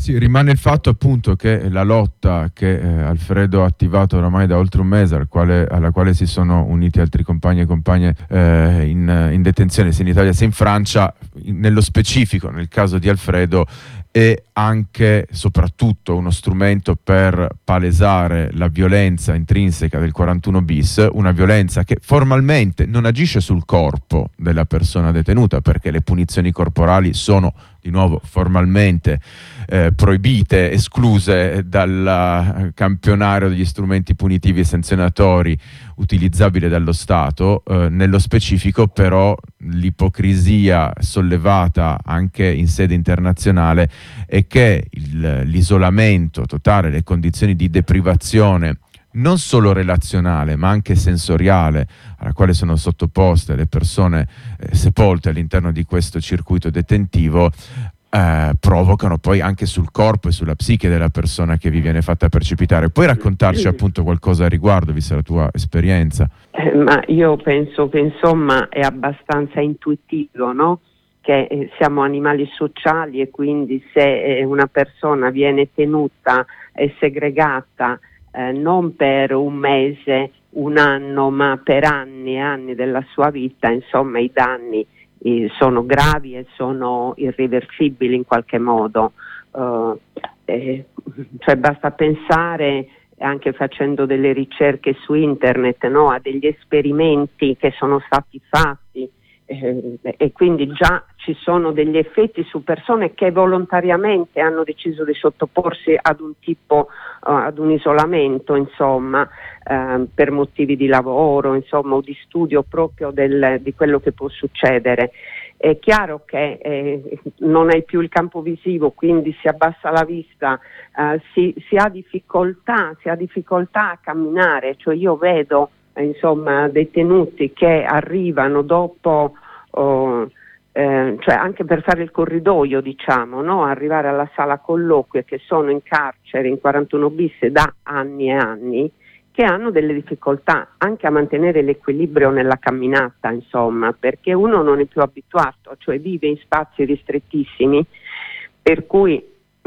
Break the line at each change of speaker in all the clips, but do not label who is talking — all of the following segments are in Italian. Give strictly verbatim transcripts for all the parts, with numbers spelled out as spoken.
Sì, rimane il fatto appunto che la lotta che eh, Alfredo ha attivato oramai da oltre un mese, al quale, alla quale si sono uniti altri compagni e compagne eh, in, in detenzione sia in Italia sia in Francia, in, nello specifico nel caso di Alfredo, è anche soprattutto uno strumento per palesare la violenza intrinseca del quarantuno bis, una violenza che formalmente non agisce sul corpo della persona detenuta, perché le punizioni corporali sono di nuovo formalmente eh, proibite, escluse dal campionario degli strumenti punitivi e sanzionatori utilizzabile dallo Stato. Eh, nello specifico però l'ipocrisia sollevata anche in sede internazionale è che il, l'isolamento totale, le condizioni di deprivazione non solo relazionale ma anche sensoriale alla quale sono sottoposte le persone eh, sepolte all'interno di questo circuito detentivo eh, provocano poi anche sul corpo e sulla psiche della persona che vi viene fatta precipitare. Puoi raccontarci appunto qualcosa a riguardo, vista la tua esperienza?
Eh, ma io penso che insomma è abbastanza intuitivo, no? Che eh, siamo animali sociali e quindi se eh, una persona viene tenuta e segregata Eh, non per un mese, un anno, ma per anni e anni della sua vita, insomma i danni eh, sono gravi e sono irreversibili in qualche modo. Uh, eh, cioè basta pensare, anche facendo delle ricerche su internet, no, a degli esperimenti che sono stati fatti eh, e quindi già ci sono degli effetti su persone che volontariamente hanno deciso di sottoporsi ad un tipo, uh, ad un isolamento, insomma, uh, per motivi di lavoro, insomma, o di studio proprio del, di quello che può succedere. È chiaro che eh, non hai più il campo visivo, quindi si abbassa la vista, uh, si, si ha difficoltà, si ha difficoltà a camminare, cioè io vedo eh, insomma detenuti che arrivano dopo oh, Eh, cioè anche per fare il corridoio, diciamo, no? Arrivare alla sala colloquio, che sono in carcere in quarantuno bis da anni e anni, che hanno delle difficoltà anche a mantenere l'equilibrio nella camminata, insomma, perché uno non è più abituato, cioè vive in spazi ristrettissimi, per cui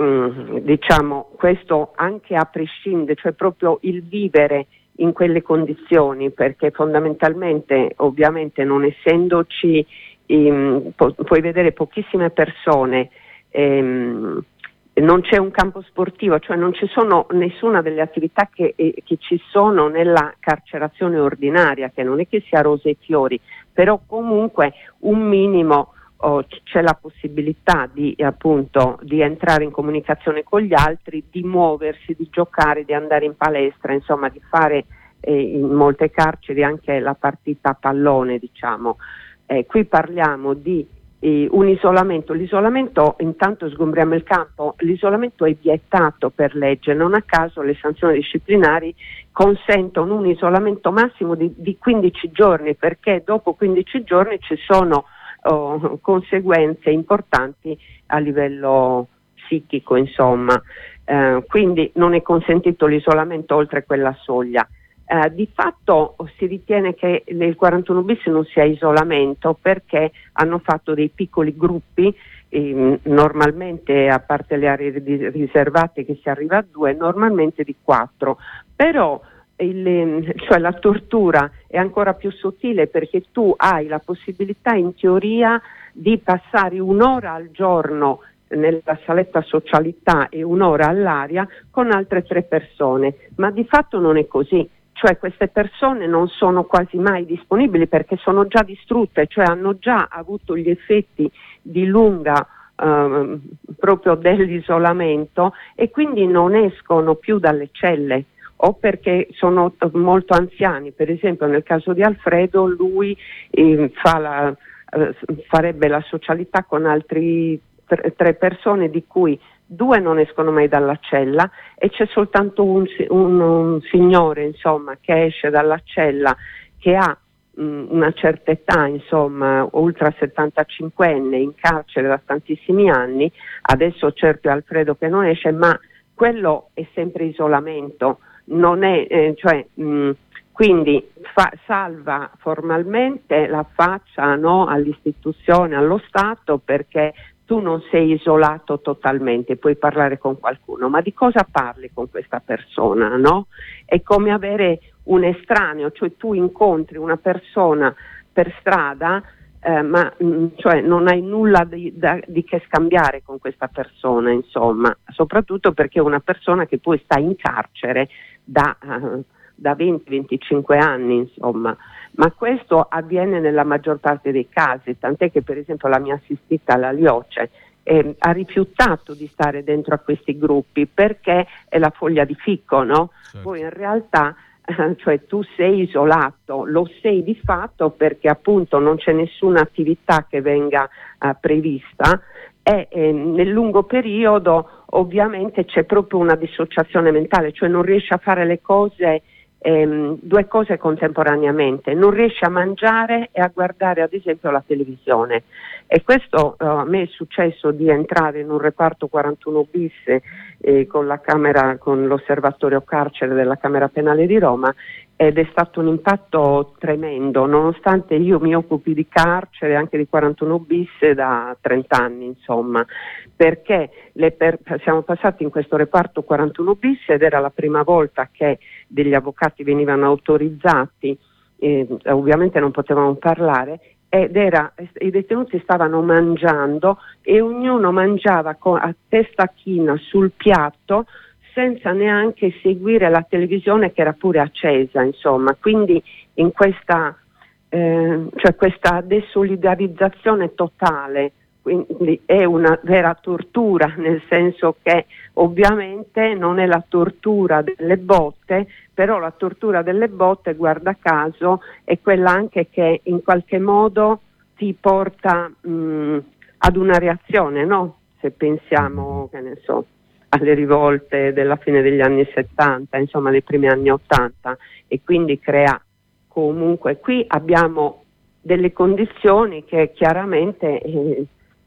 mh, diciamo questo anche a prescindere, cioè proprio il vivere in quelle condizioni, perché fondamentalmente ovviamente non essendoci Um, pu- puoi vedere pochissime persone, ehm, non c'è un campo sportivo, cioè non ci sono nessuna delle attività che, eh, che ci sono nella carcerazione ordinaria, che non è che sia rose e fiori, però comunque un minimo oh, c'è la possibilità di appunto di entrare in comunicazione con gli altri, di muoversi, di giocare, di andare in palestra, insomma di fare eh, in molte carceri anche la partita a pallone, diciamo. Eh, qui parliamo di eh, un isolamento, l'isolamento, intanto sgombriamo il campo, l'isolamento è vietato per legge, non a caso le sanzioni disciplinari consentono un isolamento massimo di, di quindici giorni, perché dopo quindici giorni ci sono oh, conseguenze importanti a livello psichico, insomma, eh, quindi non è consentito l'isolamento oltre quella soglia. Uh, di fatto si ritiene che nel quarantuno bis non sia isolamento, perché hanno fatto dei piccoli gruppi, ehm, normalmente a parte le aree ri- riservate che si arriva a due, normalmente di quattro, però il, cioè la tortura è ancora più sottile, perché tu hai la possibilità in teoria di passare un'ora al giorno nella saletta socialità e un'ora all'aria con altre tre persone, ma di fatto non è così. Cioè queste persone non sono quasi mai disponibili perché sono già distrutte, cioè hanno già avuto gli effetti di lunga eh, proprio dell'isolamento e quindi non escono più dalle celle, o perché sono molto anziani. Per esempio nel caso di Alfredo lui eh, fa la, eh, farebbe la socialità con altri tre, tre persone, di cui due non escono mai dalla cella e c'è soltanto un, un, un signore, insomma, che esce dalla cella, che ha mh, una certa età, insomma, ultra settantacinquenne, in carcere da tantissimi anni. Adesso certo è Alfredo che non esce, ma quello è sempre isolamento, non è, eh, cioè, mh, quindi fa, salva formalmente la faccia, no, all'istituzione, allo Stato, perché tu non sei isolato totalmente, puoi parlare con qualcuno, ma di cosa parli con questa persona, no? È come avere un estraneo, cioè tu incontri una persona per strada, eh, ma mh, cioè non hai nulla di, da, di che scambiare con questa persona, insomma, soprattutto perché è una persona che poi sta in carcere da, uh, da venti venticinque anni, insomma. Ma questo avviene nella maggior parte dei casi, tant'è che per esempio la mia assistita, la Lioce, eh, ha rifiutato di stare dentro a questi gruppi perché è la foglia di fico, no? Certo. Poi in realtà eh, cioè tu sei isolato, lo sei di fatto perché appunto non c'è nessuna attività che venga eh, prevista e eh, nel lungo periodo ovviamente c'è proprio una dissociazione mentale, cioè non riesci a fare le cose Ehm, due cose contemporaneamente, non riesce a mangiare e a guardare ad esempio la televisione, e questo uh, a me è successo di entrare in un reparto quarantuno bis eh, con la camera, con l'osservatorio carcere della Camera Penale di Roma, ed è stato un impatto tremendo, nonostante io mi occupi di carcere anche di quarantuno bis da trenta anni, insomma, perché le per- siamo passati in questo reparto quarantuno bis ed era la prima volta che degli avvocati venivano autorizzati, eh, ovviamente non potevamo parlare, ed era, i detenuti stavano mangiando e ognuno mangiava con, a testa china sul piatto senza neanche seguire la televisione che era pure accesa, insomma, quindi in questa, eh, cioè questa desolidarizzazione totale. Quindi è una vera tortura, nel senso che ovviamente non è la tortura delle botte, però la tortura delle botte, guarda caso, è quella anche che in qualche modo ti porta mh, ad una reazione, no? Se pensiamo, che ne so, alle rivolte della fine degli anni settanta, insomma dei primi anni ottanta, e quindi crea comunque, qui abbiamo delle condizioni che chiaramente eh,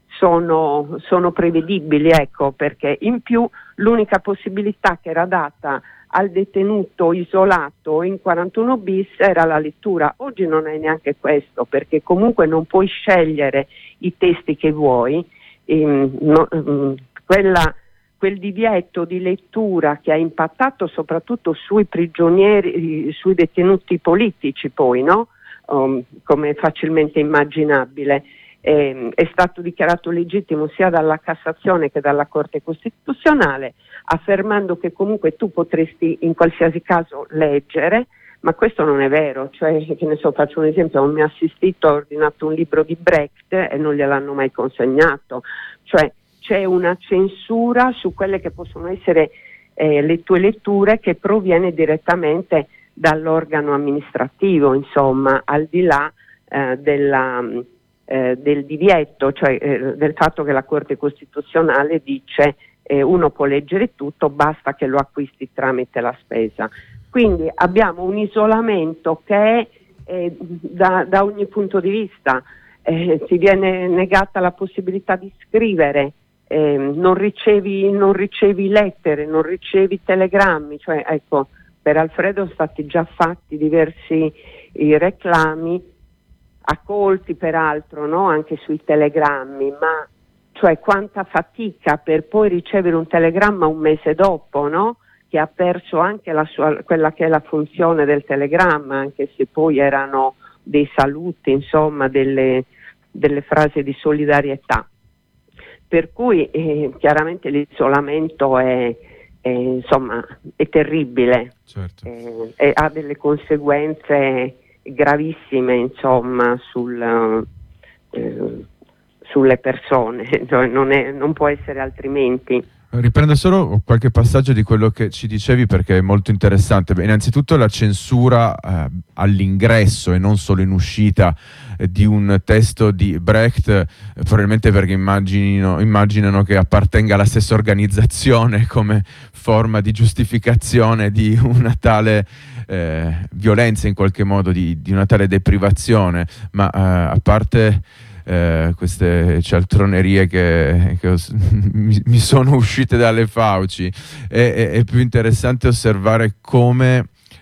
Sono, sono prevedibili, ecco, perché in più l'unica possibilità che era data al detenuto isolato in quarantuno bis era la lettura. Oggi non è neanche questo, perché comunque non puoi scegliere i testi che vuoi, ehm, no, ehm, quella, quel divieto di lettura che ha impattato soprattutto sui prigionieri, sui detenuti politici poi, no? Um, come è facilmente immaginabile. Eh, è stato dichiarato legittimo sia dalla Cassazione che dalla Corte Costituzionale, affermando che comunque tu potresti in qualsiasi caso leggere, ma questo non è vero, cioè, che ne so, faccio un esempio, un mio assistito ha ordinato un libro di Brecht e non gliel'hanno mai consegnato, cioè c'è una censura su quelle che possono essere eh, le tue letture, che proviene direttamente dall'organo amministrativo, insomma, al di là eh, della Eh, del divieto, cioè eh, del fatto che la Corte Costituzionale dice eh, uno può leggere tutto, basta che lo acquisti tramite la spesa. Quindi abbiamo un isolamento che è eh, da, da ogni punto di vista, eh, ti viene negata la possibilità di scrivere, eh, non ricevi, non ricevi lettere, non ricevi telegrammi, cioè ecco, per Alfredo sono stati già fatti diversi i reclami, a colpi peraltro, no? Anche sui telegrammi, ma cioè quanta fatica per poi ricevere un telegramma un mese dopo, no? Che ha perso anche la sua, quella che è la funzione del telegramma, anche se poi erano dei saluti, insomma, delle, delle frasi di solidarietà. Per cui eh, chiaramente l'isolamento è, è, insomma, è terribile, certo. eh, e ha delle conseguenze gravissime, insomma, sul, eh, sulle persone, cioè non, è, non può essere altrimenti.
Riprendo solo qualche passaggio di quello che ci dicevi, perché è molto interessante. Beh, innanzitutto la censura eh, all'ingresso e non solo in uscita eh, di un testo di Brecht, eh, probabilmente perché immaginino, immaginano che appartenga alla stessa organizzazione come forma di giustificazione di una tale eh, violenza, in qualche modo, di, di una tale deprivazione, ma eh, a parte Eh, queste cialtronerie che, che ho, mi, mi sono uscite dalle fauci, è, è, è più interessante osservare come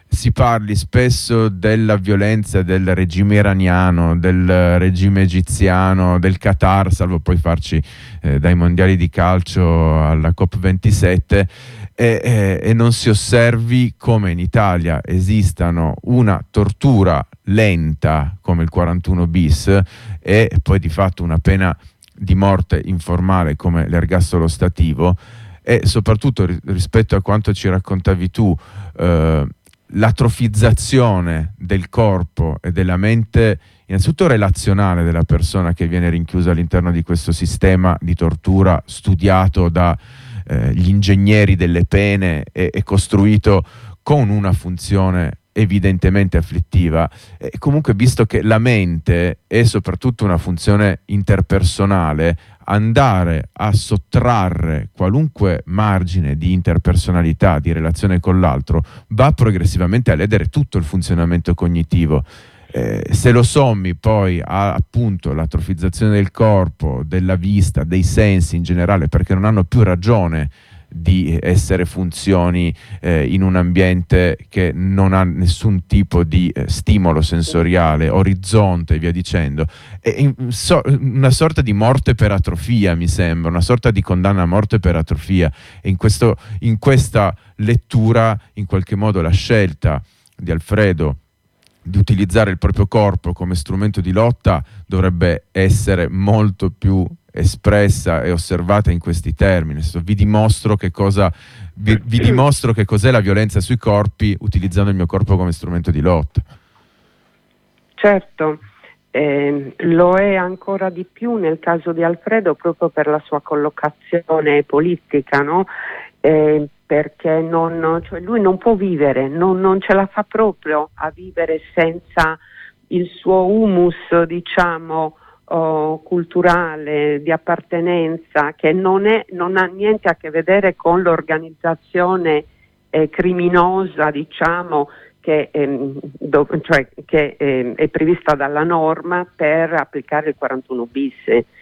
si parli spesso della violenza del regime iraniano, del regime egiziano, del Qatar, salvo poi farci eh, dai mondiali di calcio alla COP ventisette, e, e, e non si osservi come in Italia esistano una tortura lenta come il quarantuno bis e poi di fatto una pena di morte informale come l'ergastolo stativo, e soprattutto ri- rispetto a quanto ci raccontavi tu, eh, l'atrofizzazione del corpo e della mente, innanzitutto relazionale della persona che viene rinchiusa all'interno di questo sistema di tortura studiato da eh, gli ingegneri delle pene e, e costruito con una funzione evidentemente afflittiva, e comunque visto che la mente è soprattutto una funzione interpersonale, andare a sottrarre qualunque margine di interpersonalità, di relazione con l'altro, va progressivamente a ledere tutto il funzionamento cognitivo. Eh, se lo sommi poi a appunto l'atrofizzazione del corpo, della vista, dei sensi in generale, perché non hanno più ragione di essere funzioni eh, in un ambiente che non ha nessun tipo di eh, stimolo sensoriale, orizzonte e via dicendo, è in, so, una sorta di morte per atrofia, mi sembra, una sorta di condanna a morte per atrofia, e in, questo, in questa lettura in qualche modo la scelta di Alfredo di utilizzare il proprio corpo come strumento di lotta dovrebbe essere molto più espressa e osservata in questi termini. Vi dimostro che cosa vi, vi dimostro che cos'è la violenza sui corpi utilizzando il mio corpo come strumento di lotta.
Certo, eh, lo è ancora di più nel caso di Alfredo proprio per la sua collocazione politica, no? Eh, perché non, cioè lui non può vivere, non, non ce la fa proprio a vivere senza il suo humus, diciamo, oh, culturale, di appartenenza, che non, è, non ha niente a che vedere con l'organizzazione eh, criminosa, diciamo, che, ehm, do, cioè, che ehm, è prevista dalla norma per applicare il quarantuno bis,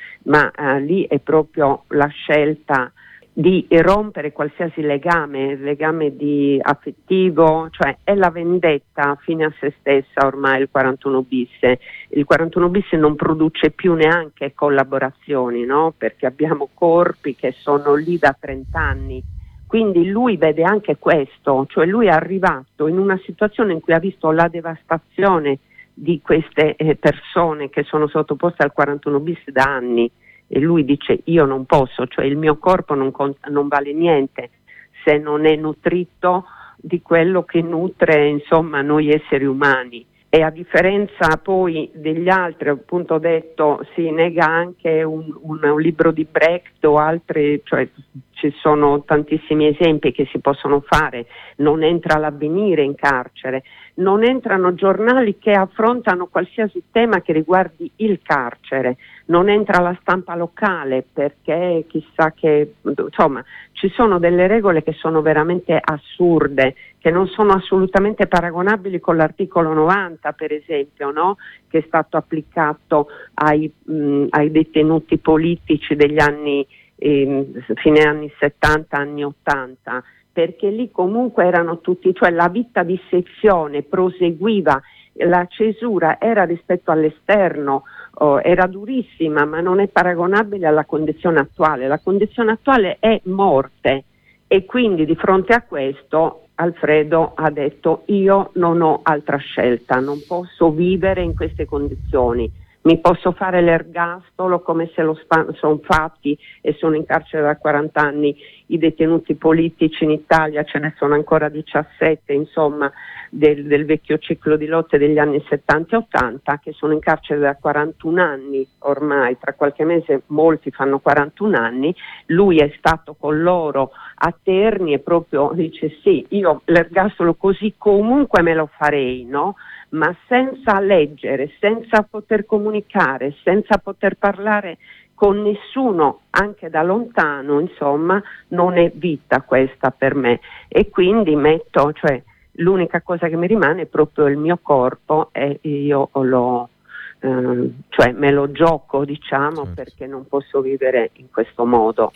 ma eh, lì è proprio la scelta di rompere qualsiasi legame, legame di affettivo, cioè è la vendetta fine a se stessa ormai il quarantuno bis. Il quarantuno bis non produce più neanche collaborazioni, no? Perché abbiamo corpi che sono lì da trenta anni, quindi lui vede anche questo, cioè lui è arrivato in una situazione in cui ha visto la devastazione di queste eh, persone che sono sottoposte al quarantuno bis da anni. E lui dice io non posso, cioè il mio corpo non, conta, non vale niente se non è nutrito di quello che nutre insomma noi esseri umani. E a differenza poi degli altri, appunto ho detto, si nega anche un, un, un libro di Brecht o altri, cioè ci sono tantissimi esempi che si possono fare, non entra l'Avvenire in carcere, non entrano giornali che affrontano qualsiasi tema che riguardi il carcere, non entra la stampa locale perché chissà che, insomma, ci sono delle regole che sono veramente assurde, che non sono assolutamente paragonabili con l'articolo novanta, per esempio, no? Che è stato applicato ai, mh, ai detenuti politici degli anni, eh, fine anni settanta, anni ottanta, perché lì comunque erano tutti, cioè la vita di sezione proseguiva, la cesura era rispetto all'esterno, oh, era durissima, ma non è paragonabile alla condizione attuale. La condizione attuale è morte, e quindi di fronte a questo Alfredo ha detto io non ho altra scelta, non posso vivere in queste condizioni, mi posso fare l'ergastolo come se lo spa- sono fatti e sono in carcere da quaranta anni i detenuti politici in Italia, ce ne sono ancora diciassette, insomma, del, del vecchio ciclo di lotte degli anni settanta e ottanta, che sono in carcere da quarantuno anni ormai, tra qualche mese molti fanno quarantuno anni, lui è stato con loro a Terni e proprio dice sì, io l'ergastolo così comunque me lo farei, no? Ma senza leggere, senza poter comunicare, senza poter parlare con nessuno, anche da lontano, insomma, non è vita questa per me. E quindi metto, cioè, l'unica cosa che mi rimane è proprio il mio corpo e io lo, eh, cioè me lo gioco, diciamo, certo, perché non posso vivere in questo modo.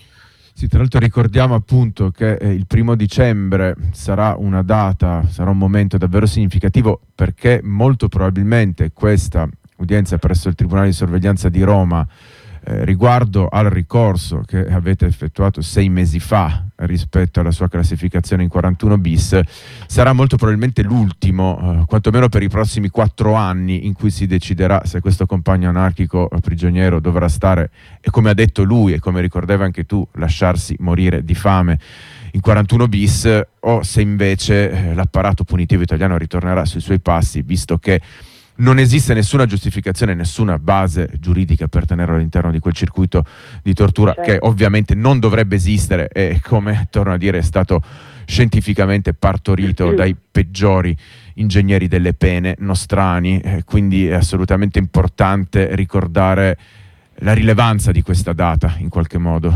Sì, tra l'altro ricordiamo appunto che eh, il primo dicembre sarà una data, sarà un momento davvero significativo, perché molto probabilmente questa udienza presso il Tribunale di Sorveglianza di Roma eh, riguardo al ricorso che avete effettuato sei mesi fa rispetto alla sua classificazione in quarantuno bis sarà molto probabilmente l'ultimo, eh, quantomeno per i prossimi quattro anni, in cui si deciderà se questo compagno anarchico prigioniero dovrà stare, e come ha detto lui e come ricordavi anche tu, lasciarsi morire di fame in quarantuno bis, o se invece eh, l'apparato punitivo italiano ritornerà sui suoi passi, visto che non esiste nessuna giustificazione, nessuna base giuridica per tenerlo all'interno di quel circuito di tortura, certo, che ovviamente non dovrebbe esistere e, come torno a dire, è stato scientificamente partorito dai peggiori ingegneri delle pene nostrani, eh, quindi è assolutamente importante ricordare la rilevanza di questa data in qualche modo.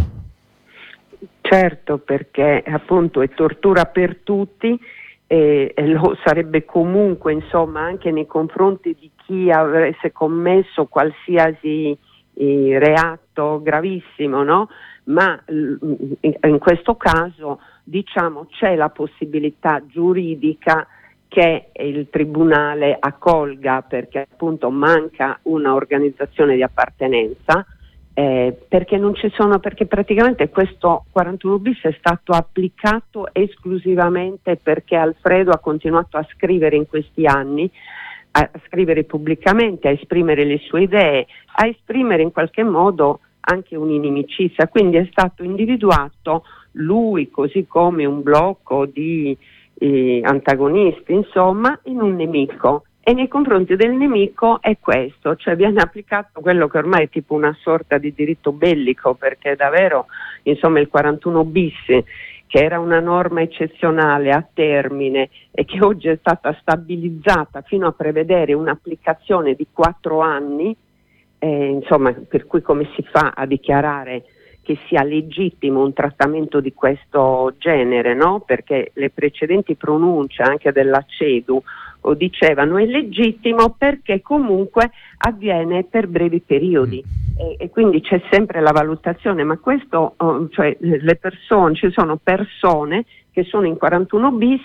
Certo, perché appunto è tortura per tutti. E, e lo sarebbe comunque, insomma, anche nei confronti di chi avesse commesso qualsiasi eh, reato gravissimo, no? Ma in, in questo caso, diciamo, c'è la possibilità giuridica che il tribunale accolga, perché appunto manca una organizzazione di appartenenza. Eh, perché non ci sono, perché praticamente questo quarantuno bis è stato applicato esclusivamente perché Alfredo ha continuato a scrivere in questi anni, a scrivere pubblicamente, a esprimere le sue idee, a esprimere in qualche modo anche un'inimicizia, quindi è stato individuato lui, così come un blocco di eh, antagonisti, insomma, in un nemico. E nei confronti del nemico è questo, cioè viene applicato quello che ormai è tipo una sorta di diritto bellico, perché davvero, insomma, il quarantuno bis, che era una norma eccezionale a termine e che oggi è stata stabilizzata fino a prevedere un'applicazione di quattro anni, eh, insomma, per cui come si fa a dichiarare che sia legittimo un trattamento di questo genere, no? Perché le precedenti pronunce anche della CEDU dicevano è legittimo perché comunque avviene per brevi periodi e, e quindi c'è sempre la valutazione, ma questo, oh, cioè le persone, ci sono persone che sono in quarantuno bis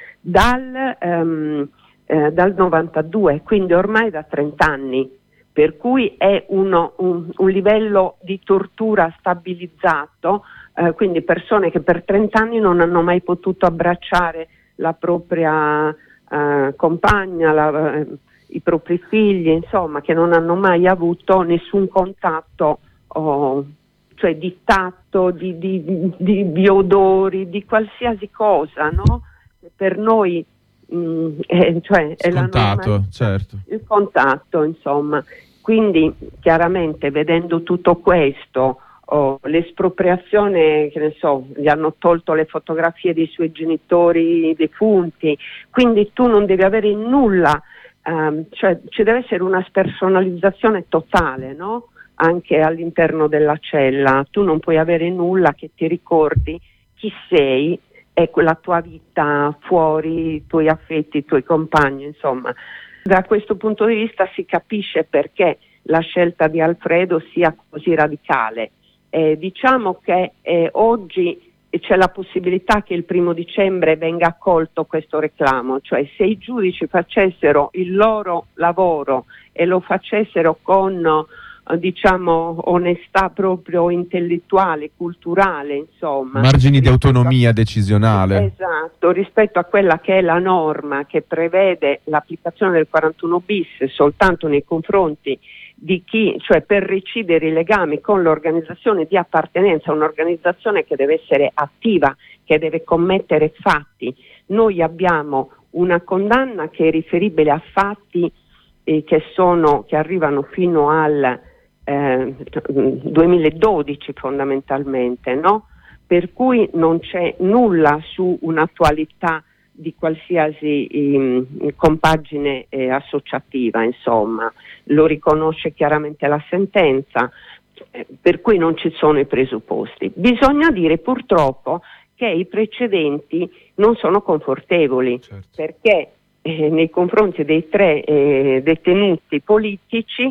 dal, um, eh, dal novantadue, quindi ormai da trenta anni, per cui è uno, un, un livello di tortura stabilizzato, eh, quindi persone che per trenta anni non hanno mai potuto abbracciare la propria Uh, compagna, la, uh, i propri figli, insomma, che non hanno mai avuto nessun contatto, oh, cioè di tatto, di, di, di, di odori, di qualsiasi cosa, no? Per noi mh, è, cioè, è
scontato,
la norma,
certo.
Il contatto, insomma. Quindi, chiaramente, vedendo tutto questo, Oh, l'espropriazione, che ne so, gli hanno tolto le fotografie dei suoi genitori defunti, quindi tu non devi avere nulla, um, cioè ci deve essere una spersonalizzazione totale, no? Anche all'interno della cella, tu non puoi avere nulla che ti ricordi chi sei e la tua vita fuori, i tuoi affetti, i tuoi compagni, insomma. Da questo punto di vista si capisce perché la scelta di Alfredo sia così radicale. Eh, diciamo che eh, oggi c'è la possibilità che il primo dicembre venga accolto questo reclamo, cioè se i giudici facessero il loro lavoro e lo facessero con eh, diciamo onestà proprio intellettuale, culturale, insomma.
Margini di autonomia
a,
decisionale.
Esatto, rispetto a quella che è la norma che prevede l'applicazione del quarantuno bis soltanto nei confronti di chi, cioè per recidere i legami con l'organizzazione di appartenenza, un'organizzazione che deve essere attiva, che deve commettere fatti. Noi abbiamo una condanna che è riferibile a fatti eh, che sono, che arrivano fino al eh, duemiladodici fondamentalmente, no? Per cui non c'è nulla su un'attualità di qualsiasi eh, compagine eh, associativa, insomma, lo riconosce chiaramente la sentenza, eh, per cui non ci sono i presupposti. Bisogna dire purtroppo che i precedenti non sono confortevoli, certo, perché eh, nei confronti dei tre eh, detenuti politici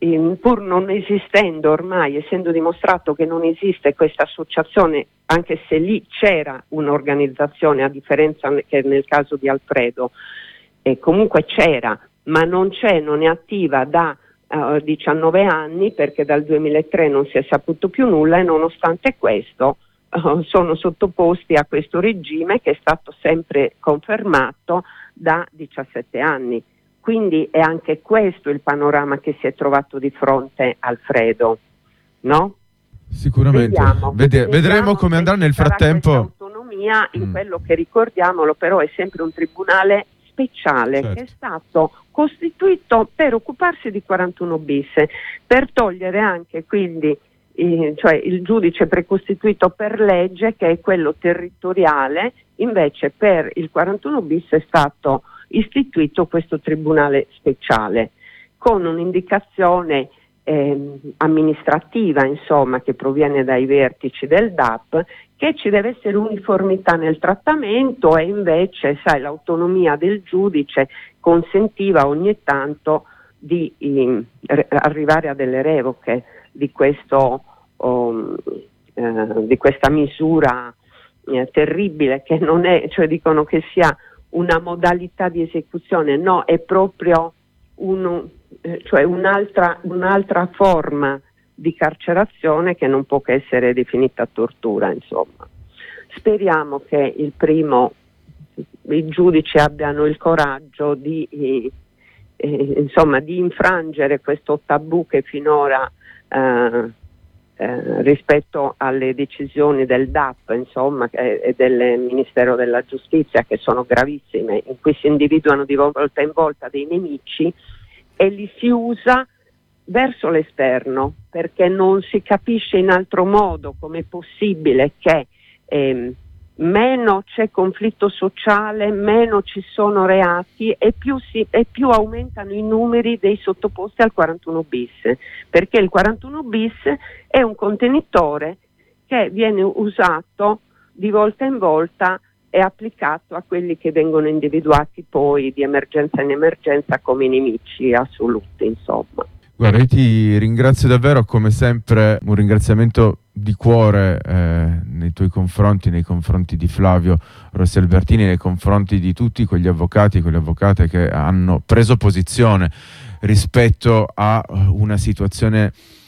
in, pur non esistendo ormai, essendo dimostrato che non esiste questa associazione, anche se lì c'era un'organizzazione, a differenza che nel caso di Alfredo, eh, comunque c'era, ma non c'è, non è attiva da uh, diciannove anni, perché dal duemilatré non si è saputo più nulla, e nonostante questo uh, sono sottoposti a questo regime che è stato sempre confermato da diciassette anni. Quindi è anche questo il panorama che si è trovato di fronte Alfredo, no?
Sicuramente.
Vediamo,
Vede- vedremo come andrà nel frattempo.
Autonomia in
mm.
quello che, ricordiamolo, però è sempre un tribunale speciale,
certo,
che è stato costituito per occuparsi di quarantuno bis, per togliere anche quindi eh, cioè il giudice precostituito per legge, che è quello territoriale. Invece per il quarantuno bis è stato istituito questo tribunale speciale con un'indicazione eh, amministrativa, insomma, che proviene dai vertici del D A P, che ci deve essere uniformità nel trattamento, e invece, sai, l'autonomia del giudice consentiva ogni tanto di eh, arrivare a delle revoche di questo oh, eh, di questa misura eh, terribile, che non è, cioè dicono che sia una modalità di esecuzione, no, è proprio uno, eh, cioè un'altra, un'altra forma di carcerazione che non può che essere definita tortura, insomma. Speriamo che il primo, i giudici abbiano il coraggio di, eh, eh, insomma, di infrangere questo tabù che finora eh, Eh, rispetto alle decisioni del D A P, insomma, e, e del Ministero della Giustizia, che sono gravissime, in cui si individuano di volta in volta dei nemici e li si usa verso l'esterno, perché non si capisce in altro modo come è possibile che ehm, meno c'è conflitto sociale, meno ci sono reati, e più, si, e più aumentano i numeri dei sottoposti al quarantuno bis, perché il quarantuno bis è un contenitore che viene usato di volta in volta e applicato a quelli che vengono individuati poi di emergenza in emergenza come nemici assoluti, insomma.
Guarda, io ti ringrazio davvero, come sempre un ringraziamento di cuore eh, nei tuoi confronti, nei confronti di Flavio Rossi Albertini, nei confronti di tutti quegli avvocati, quelle avvocate che hanno preso posizione rispetto a una situazione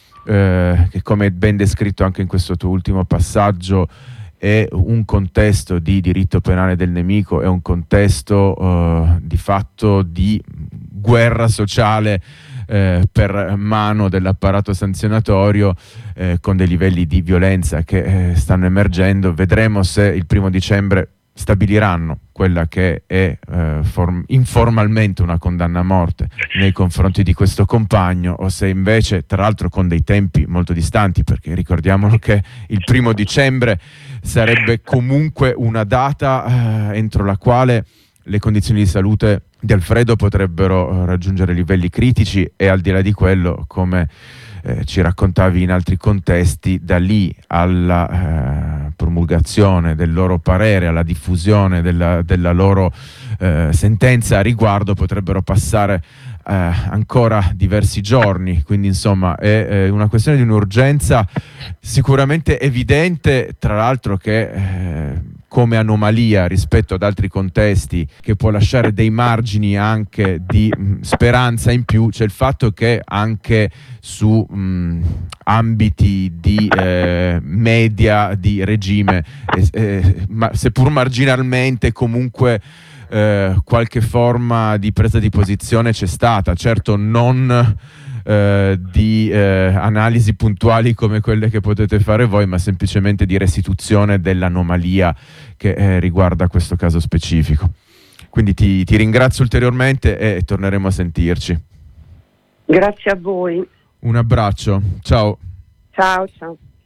eh, che, come ben descritto anche in questo tuo ultimo passaggio, è un contesto di diritto penale del nemico, è un contesto eh, di fatto di guerra sociale Eh, per mano dell'apparato sanzionatorio, eh, con dei livelli di violenza che eh, stanno emergendo. Vedremo se il primo dicembre stabiliranno quella che è eh, form- informalmente una condanna a morte nei confronti di questo compagno, o se invece, tra l'altro con dei tempi molto distanti, perché ricordiamolo che il primo dicembre sarebbe comunque una data eh, entro la quale le condizioni di salute di Alfredo potrebbero raggiungere livelli critici, e al di là di quello, come eh, ci raccontavi in altri contesti, da lì alla eh, promulgazione del loro parere, alla diffusione della, della loro eh, sentenza a riguardo, potrebbero passare eh, ancora diversi giorni. Quindi insomma è eh, una questione di un'urgenza sicuramente evidente, tra l'altro che eh, come anomalia rispetto ad altri contesti, che può lasciare dei margini anche di mh, speranza in più, c'è il fatto che anche su mh, ambiti di eh, media di regime, eh, eh, ma, seppur marginalmente, comunque eh, qualche forma di presa di posizione c'è stata, certo non Eh, di eh, analisi puntuali come quelle che potete fare voi, ma semplicemente di restituzione dell'anomalia che eh, riguarda questo caso specifico. Quindi ti, ti ringrazio ulteriormente e torneremo a sentirci.
Grazie a voi.
Un abbraccio, ciao.
Ciao, ciao.